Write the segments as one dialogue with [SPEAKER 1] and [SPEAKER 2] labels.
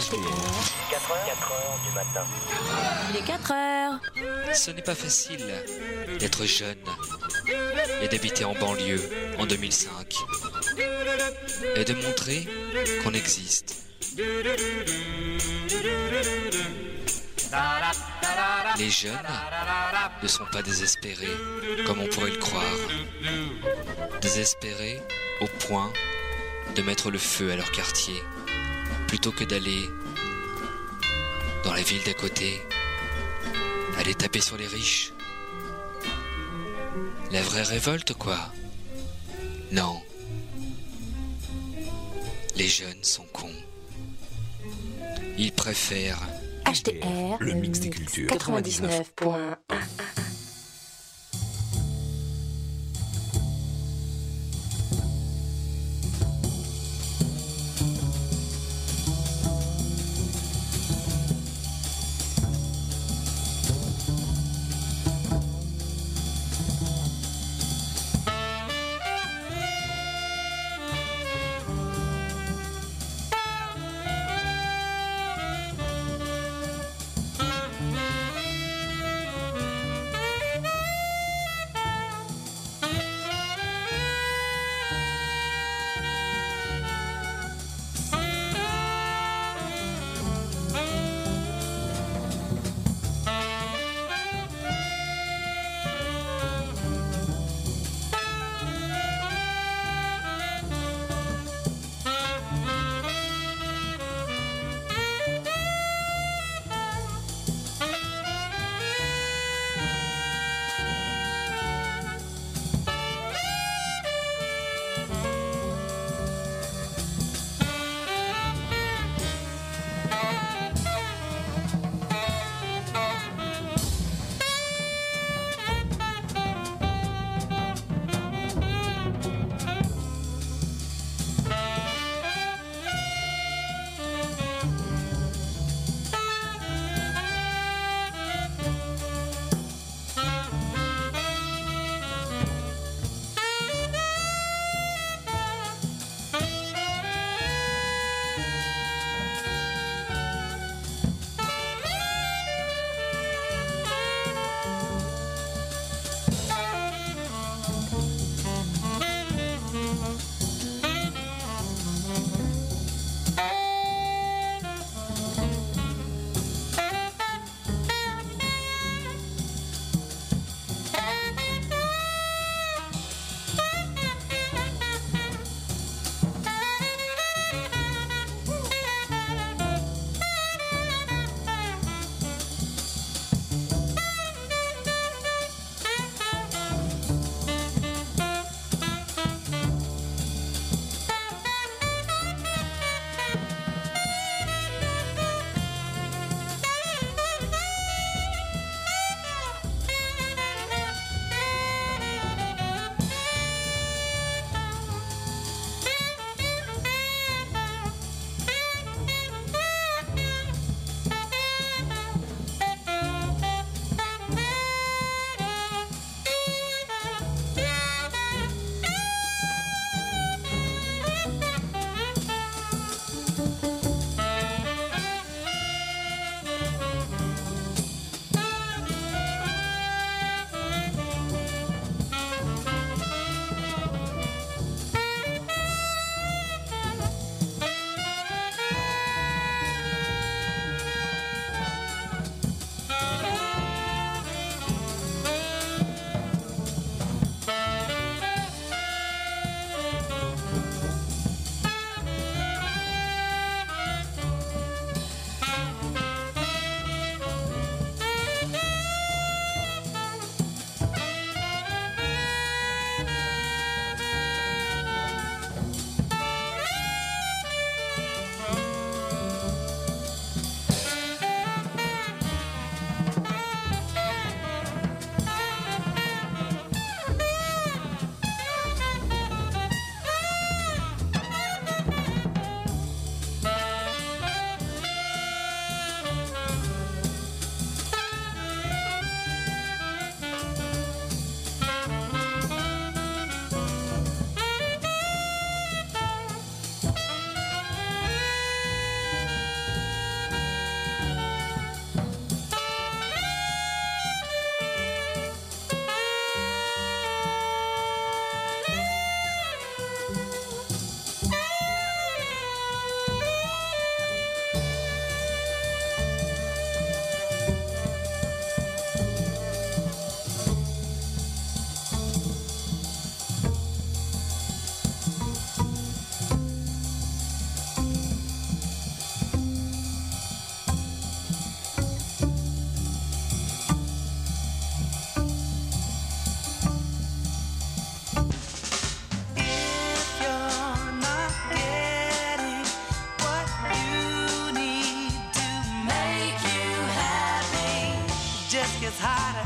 [SPEAKER 1] 4 heures du matin.
[SPEAKER 2] Il est 4 heures.
[SPEAKER 3] Ce n'est pas facile d'être jeune et d'habiter en banlieue en 2005 et de montrer qu'on existe. Les jeunes ne sont pas désespérés comme on pourrait le croire. Désespérés au point de mettre le feu à leur quartier plutôt que d'aller dans la ville d'à côté, aller taper sur les riches. La vraie révolte, quoi. Non. Les jeunes sont cons. Ils préfèrent
[SPEAKER 2] HTR,
[SPEAKER 4] le mix des cultures.
[SPEAKER 2] 99.1.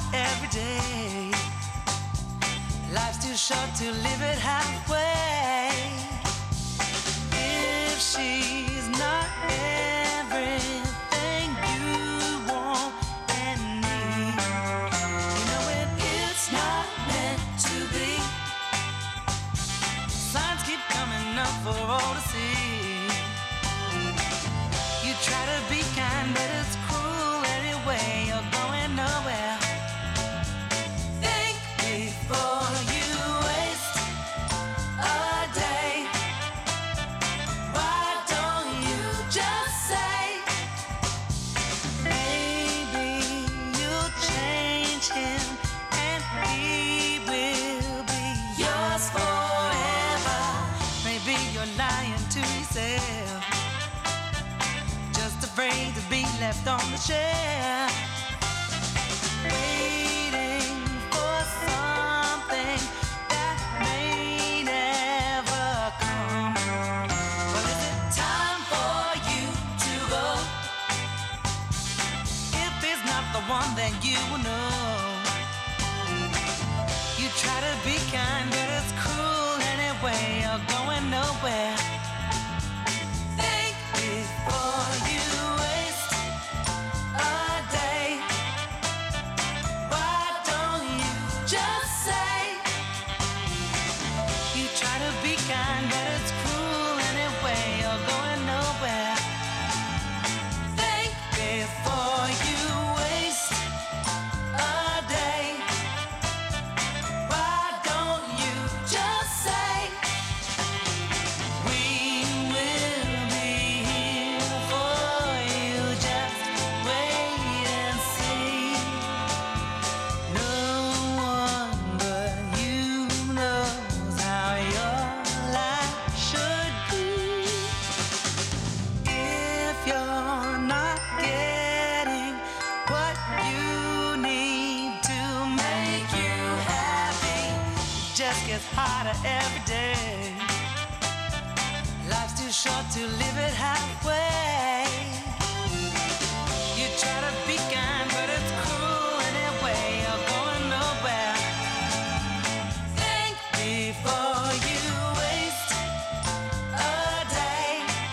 [SPEAKER 1] every day. Life's too short to live it halfway. If she's not everything you want and need, you know it is not meant to be. Signs keep coming up for all to see. You try to be kind, but it's cruel anyway. You're going nowhere. Think before you waste a day. Why don't you just say, maybe you'll change him and he will be yours forever. Maybe you're lying to yourself, just afraid to be left on the shelf, waiting for something that may never come. Well, is it time for you to go? If he's not the one, then you will know. You try to be kind, but it's cruel anyway. You're going nowhere. Think before you waste a day. Why don't you just say, you try to be kind, but it's cruel anyway. You're going nowhere. Think before you waste a day. Why don't you just say, we will be here for you. Just wait and see. No one but you knows how your life should be. If you're not getting what you need to make you happy, it just gets harder every day. Life's too short to live it halfway. You try to be kind, but it's cruel anyway. You're going nowhere. Think before you waste a day.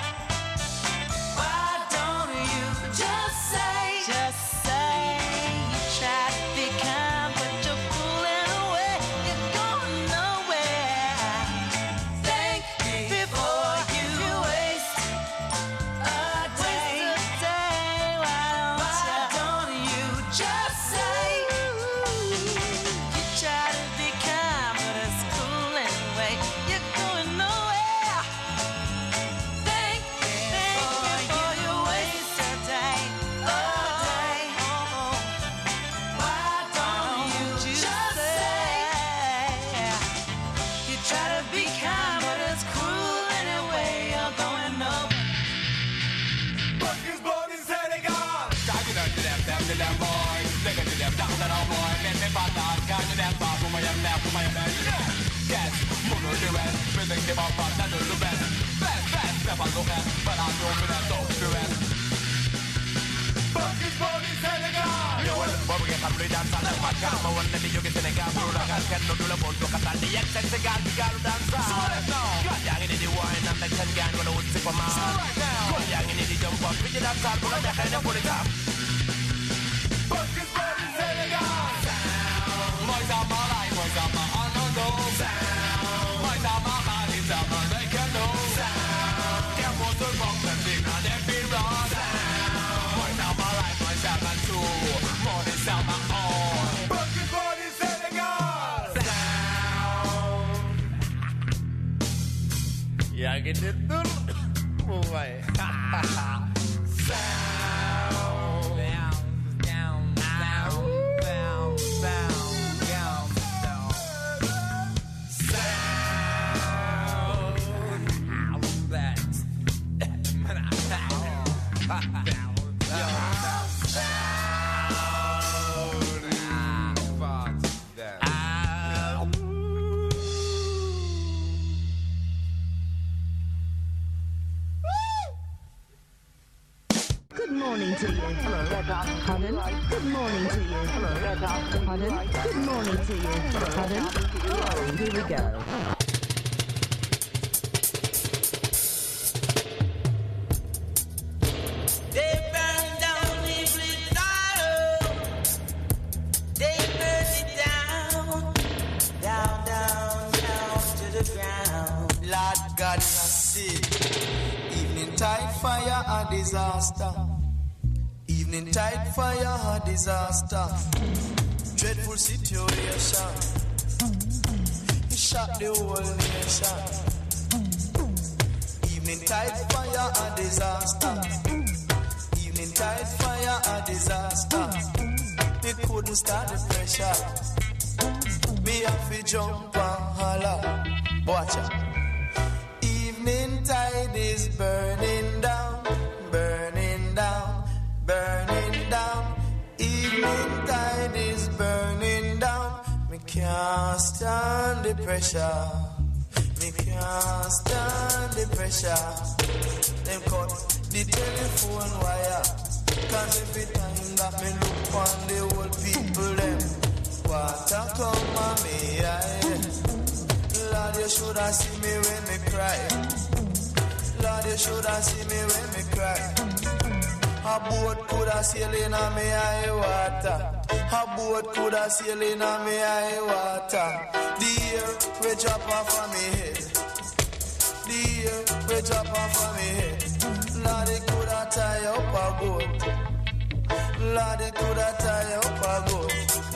[SPEAKER 1] Why don't you just say, you try to be kind, but you're fooling away. You're going nowhere. Think before you waste a day. Why don't you just say, you try to be kind, but it's cool anyway. You're going nowhere. Think before you waste a day. Why don't you just say, you try to be kind, but it's cruel anyway. You're going nowhere.
[SPEAKER 4] Buckets born in Senegal. Can't you them to them boy. They can do them down to them boy. Make me fat down. Can't you them far from my left, from my left. Yes, mono the rest. Music give up fast and do the best. Best, never look at. But I'm doing for that dog to rest. Buckets born in Senegal. Yo, well, we get a free dance and a fat car. I want to be you get in a car. Puro la can't no do the boat. Look at the excess again. You gotta dance. So right now. Got young in the wine and the 10 gang. Gonna would sip a man. So right now. Got young in the jump up. We get that car. Gonna back and put it up. Buckets born in Senegal. Boys are my life. Boys are my honor. Sound. Boys are my heart. It's a man. They can know. Sound. Get more to rock and sing and they feel right. Boys are my life. Boys are my soul. More than sound my own. Buckets born in Senegal. Sound.
[SPEAKER 5] Yang ini tuh mulai.
[SPEAKER 6] morning to you. Pardon? Good morning to you. Pardon? Good morning to you. Pardon? Oh, here we go.
[SPEAKER 1] They burned down every dollar. They burned it down, down, down, down to the ground.
[SPEAKER 7] Lord God is a sick. Evening tide fire a disaster. Evening tide fire a disaster. Dreadful situation. It shocked the whole nation. Evening tide fire a disaster. Evening tide fire a disaster. They couldn't start the pressure. Me have to jump and holler. Watch out. Evening tide is burning down, burning down, burning down. Evening tide is burning down. Me can't stand the pressure. Me can't stand the pressure. Them cut the telephone wire. Cause every time that me look on the old people them, water come on me eye. Lord, you shoulda see me when me cry. Lord, you shoulda see me when me cry. A boat coulda sail in a me high water. A boat coulda sail in a me high water. The air we drop off of me head. The air we drop off of me head. Lord, it coulda tie up a boat. Lord, it coulda tie up a boat.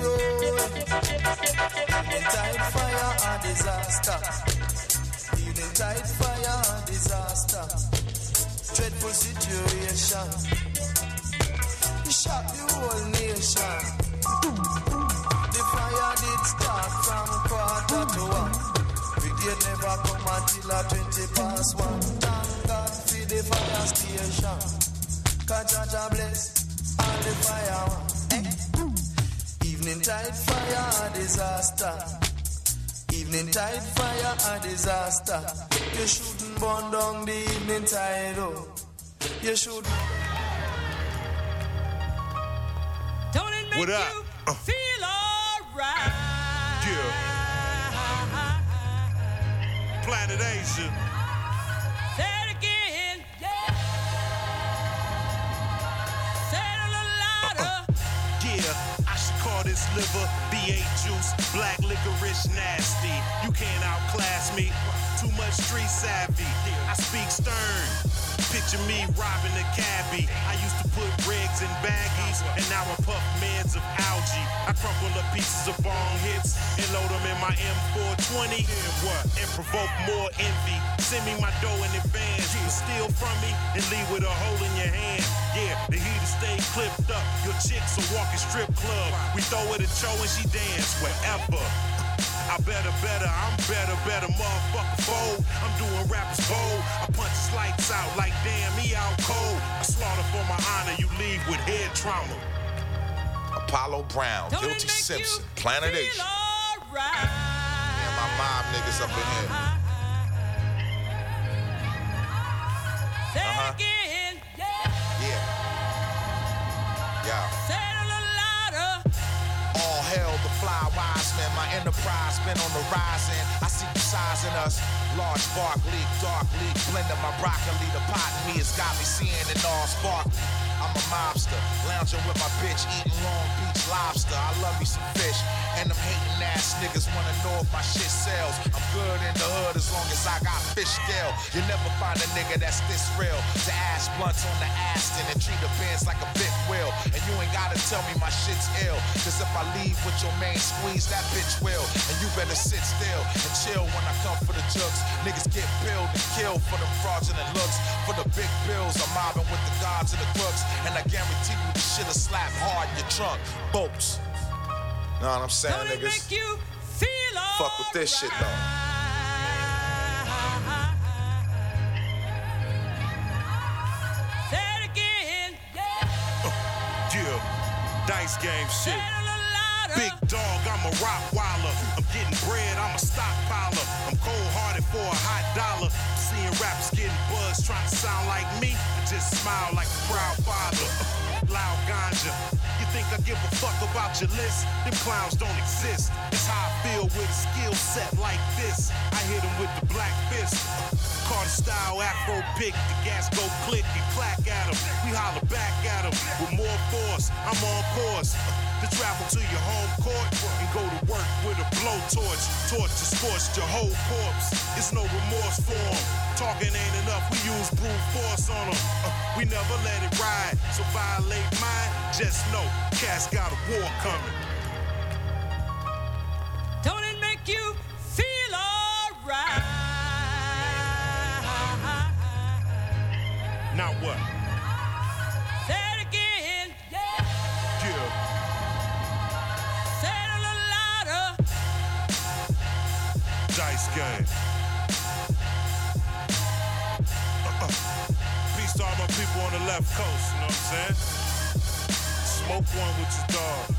[SPEAKER 7] Evening tide fire and disaster. Evening tide fire and disaster. Dreadful situation. It shocked the whole nation. The fire did start from 1:45. Brigade never come until 1:20. Thank God for the fire station. Kajaja bless all the fire. Evening tide fire a disaster. Evening tide fire a disaster. You shouldn't burn down the evening tide, oh. You shouldn't.
[SPEAKER 1] Don't it make
[SPEAKER 8] What up?
[SPEAKER 1] you feel alright?
[SPEAKER 8] Yeah. Planet Asia.
[SPEAKER 1] Say it again, yeah. Say it a little louder.
[SPEAKER 8] Yeah, I should call this liver B8 juice, black licorice nasty. You can't outclass me. Too much street savvy. I speak stern. Picture me robbing a cabbie. I used to put rigs in baggies, and now I puff meds of algae. I crumple up pieces of bong hits and load them in my M420. And provoke more envy. Send me my dough in advance. You steal from me and leave with a hole in your hand. Yeah, the heater stay clipped up. Your chicks a walking strip club. We throw her the show and she dance wherever. I better, I'm better, motherfucker fold. I'm doing rappers bold. I punch his lights out like damn, he out cold. I slaughter for my honor, you leave with head trauma.
[SPEAKER 9] Apollo Brown,
[SPEAKER 1] Don't
[SPEAKER 9] Guilty
[SPEAKER 1] it make
[SPEAKER 9] Simpson,
[SPEAKER 1] you
[SPEAKER 9] Planet
[SPEAKER 1] feel
[SPEAKER 9] Asia.
[SPEAKER 1] alright?
[SPEAKER 9] Yeah, my mob niggas up in here.
[SPEAKER 1] Say it again, yeah.
[SPEAKER 9] Yeah. Yeah.
[SPEAKER 1] Say it a little louder.
[SPEAKER 9] All hell, the fly wise man. My enterprise been on the rise, and I see you sizing us. Large bark leak, dark leak, blending my broccoli. The pot in me has got me seeing it all sparkly. I'm a mobster, lounging with my bitch, eating Long Beach lobster. I love me some fish, and them hating ass niggas wanna know if my shit sells. I'm good in the hood as long as I got fish scale. You never find a nigga that's this real. To ash blunts on the Aston and treat the Benz like a big wheel. And you ain't gotta tell me my shit's ill, cause if I leave with your main squeeze, that bitch will. And you better sit still and chill when I come for the jokes. Niggas get billed and killed for them fraudulent looks. For the big bills, I'm mobbing with the gods and the crooks. And I guarantee you the shit'll slap hard in your trunk. Boats. Know what I'm saying,
[SPEAKER 1] Don't it
[SPEAKER 9] niggas?
[SPEAKER 1] make you feel
[SPEAKER 9] Fuck with this shit, though.
[SPEAKER 1] Say it again, yeah.
[SPEAKER 8] Yeah, dice game
[SPEAKER 1] Say
[SPEAKER 8] shit.
[SPEAKER 1] it a little louder.
[SPEAKER 8] Big dog, I'm a Rottweiler. I'm getting bread, I'm a stockpiler. I'm cold-hearted for a hot dollar. Seeing rappers getting buzzed, trying to sound like me. I just smile like a proud father. ya. You think I give a fuck about your list? Them clowns don't exist. It's how I feel with a skill set like this. I hit him with the black fist. Carter style, Afro pick, the gas go click, we clack at him. We holler back at him with more force. I'm on course to travel to your home court and go to work with a blowtorch. Torch to scorch your whole corpse. It's no remorse for 'em. Talking ain't enough, we use brute force on them. We never let it ride, so violate mine. Just know, Cass got a war coming.
[SPEAKER 1] Don't it make you feel alright?
[SPEAKER 8] Now what?
[SPEAKER 1] Say it again. Yeah.
[SPEAKER 8] Yeah.
[SPEAKER 1] Say it a little louder.
[SPEAKER 8] Dice game. Peace to all my people on the left coast, you know what I'm saying? Smoke one with your dog.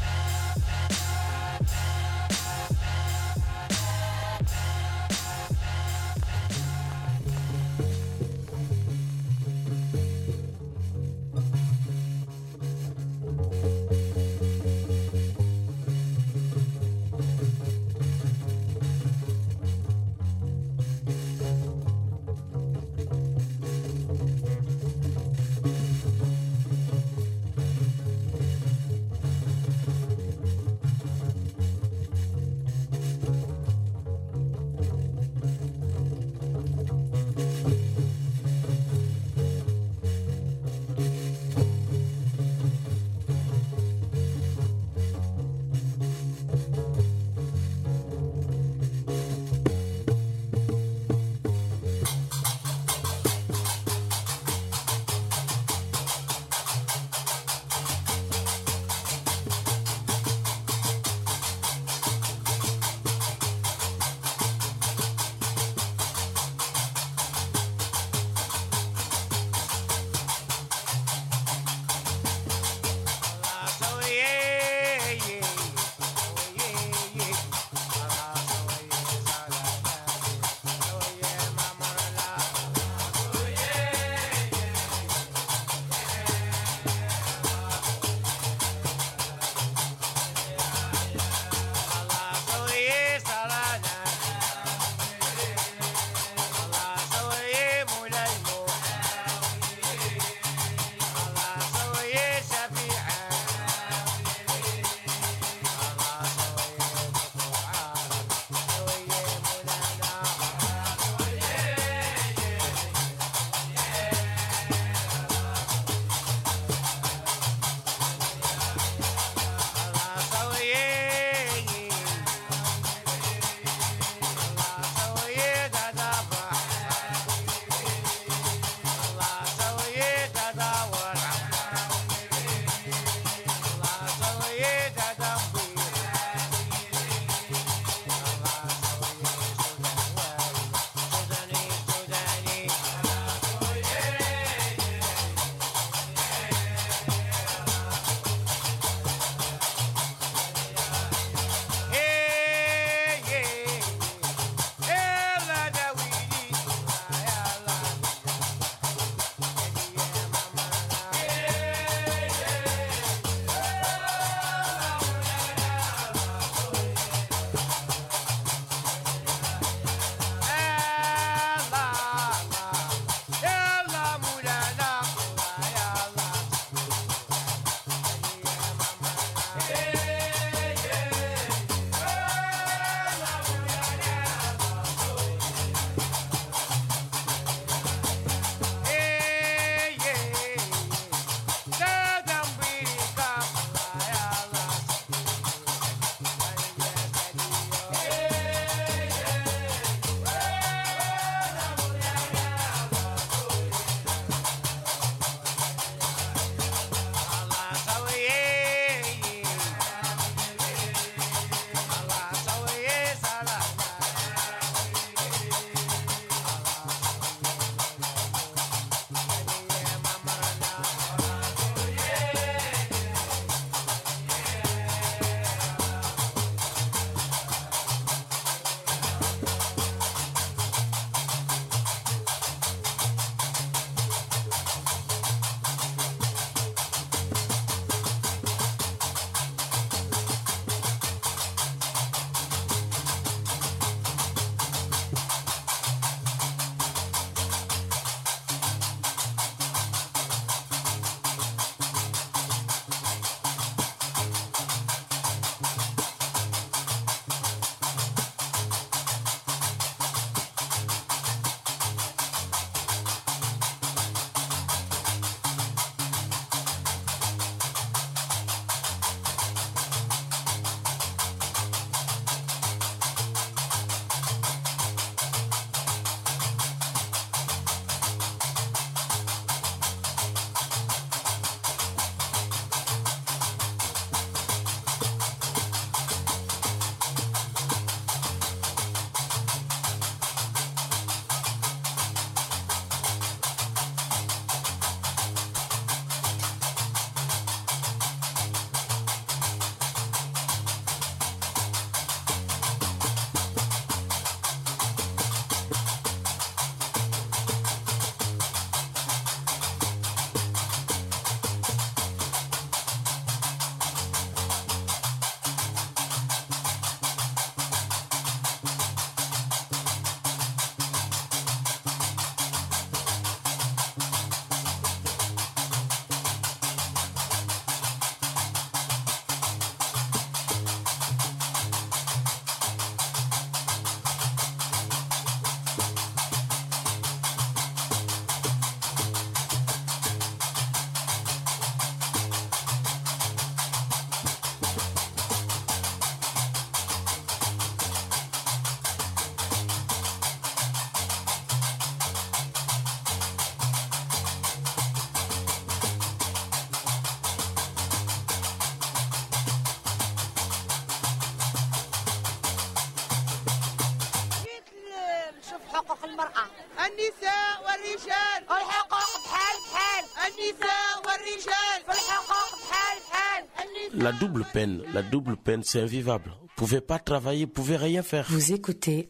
[SPEAKER 10] والمرأة، النساء والرجال في الحقوق بحال بحال، النساء والرجال في الحقوق بحال بحال.
[SPEAKER 11] La double peine, c'est invivable. Vous pouvez pas travailler, vous pouvez rien faire.
[SPEAKER 2] Vous écoutez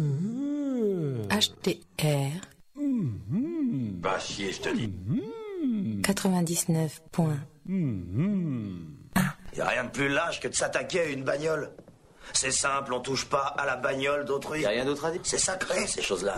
[SPEAKER 2] HTR.
[SPEAKER 12] Va chier, je te dis.
[SPEAKER 2] 99.1.
[SPEAKER 12] Y a rien de plus lâche que de s'attaquer à une bagnole. C'est simple, on touche pas à la bagnole d'autrui. Y a rien d'autre à dire. C'est sacré, ces choses-là.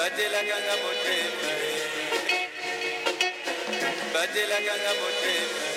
[SPEAKER 13] Bate la ganga motema